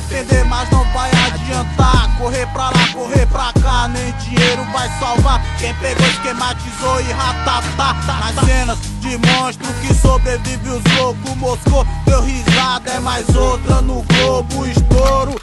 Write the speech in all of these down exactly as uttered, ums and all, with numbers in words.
arrepender, mas não vai adiantar. Correr pra lá, correr pra cá, nem dinheiro vai salvar quem pegou, esquematizou e ratatá. Nas cenas de monstro que sobrevive os loucos, Moscou deu risada, é mais outra no Globo, estouro.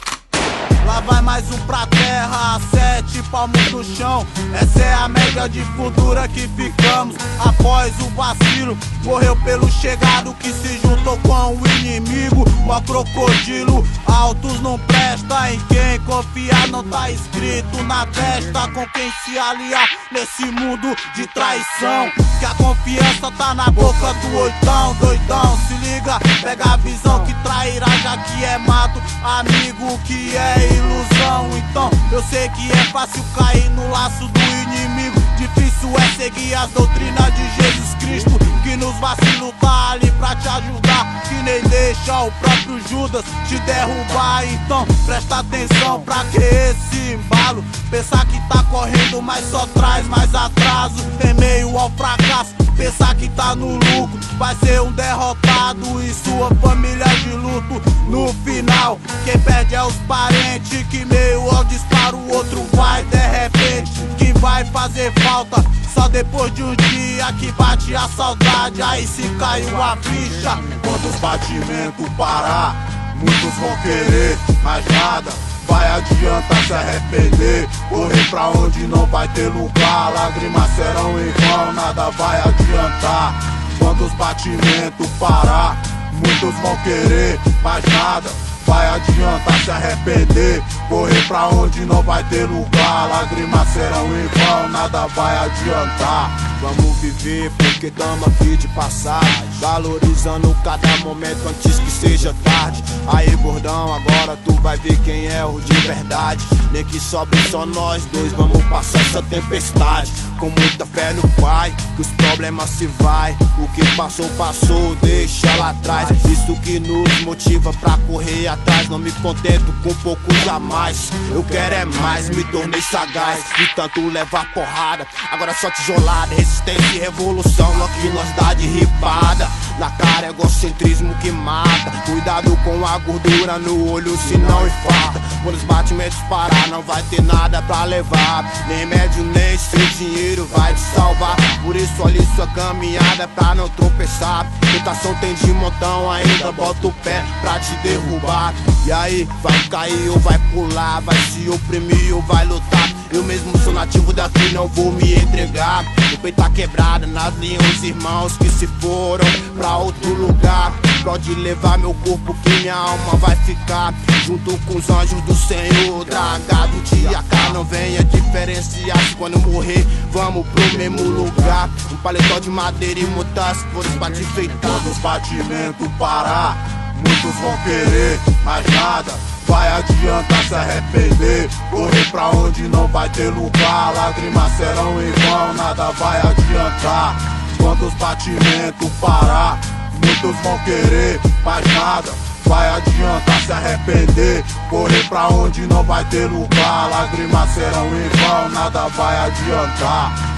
Lá vai mais um pra terra, sete palmos no chão. Essa é a média de futura que ficamos. Após o vacilo, morreu pelo chegado que se juntou com o inimigo. O crocodilo, altos não presta. Em quem confiar não tá escrito na testa. Com quem se aliar nesse mundo de traição, que a confiança tá na boca do oitão. Doidão, se liga, pega a visão que trairá, já que é mato, amigo que é ilusão. Então eu sei que é fácil cair no laço do inimigo. Difícil é seguir as doutrinas de Jesus Cristo, que nos vacilos tá ali pra te ajudar, que nem deixa o próprio Judas te derrubar. Então presta atenção pra que esse embalo. Pensar que tá correndo, mas só traz mais atraso. Em meio ao fracasso, pensar que tá no lucro, vai ser um derrotado e sua família de luto. No final, quem perde é os parentes, que meio ao disparo o outro vai de repente. Que vai fazer falta só depois de um dia que bate a saudade, aí se caiu a ficha. Quando os batimentos parar, muitos vão querer, mas nada vai adiantar se arrepender. Correr pra onde não vai ter lugar, lágrimas serão em vão, nada vai adiantar. Quando os batimentos parar, muitos vão querer, mas nada vai adiantar se arrepender. Correr pra onde não vai ter lugar, lágrimas serão em vão, nada vai adiantar. Vamos viver porque tamo aqui de passagem, valorizando cada momento antes que seja tarde. Aí gordão, agora tu vai ver quem é o de verdade. Nem que sobre só nós dois, vamos passar essa tempestade com muita fé no Pai, que os problemas se vai. O que passou, passou, deixa lá atrás. Isso que nos motiva pra correr atrás. Não me contento com pouco jamais, eu quero é mais, me tornei sagaz. De tanto levar porrada, agora só tijolada, resistência e revolução, é o que nós dá de ripada. Na cara, egocentrismo que mata. Cuidado com a gordura no olho, senão infarta. Quando os batimentos parar, não vai ter nada pra levar. Nem médio, nem seu dinheiro vai te salvar. Por isso, olhe sua caminhada pra não tropeçar. Tentação tem de montão, ainda bota o pé pra te derrubar. E aí, vai cair ou vai pular, vai se oprimir ou vai lutar. Eu mesmo sou nativo daqui, não vou me entregar. O peito tá quebrado, nas linhas os irmãos que se foram pra outro lugar. Pode levar meu corpo que minha alma vai ficar junto com os anjos do Senhor. Dragado de A K, não venha diferenciar. Se quando morrer, vamos pro mesmo lugar. Um paletó de madeira e muitas flores pra te enfeitar. Quando os batimentos parar, muitos vão querer, mas nada vai adiantar se arrepender. Correr pra onde não vai ter lugar, lágrimas serão em vão, nada vai adiantar. Quando os batimentos parar, muitos vão querer, mas nada vai adiantar se arrepender. Correr pra onde não vai ter lugar, lágrimas serão em vão, nada vai adiantar.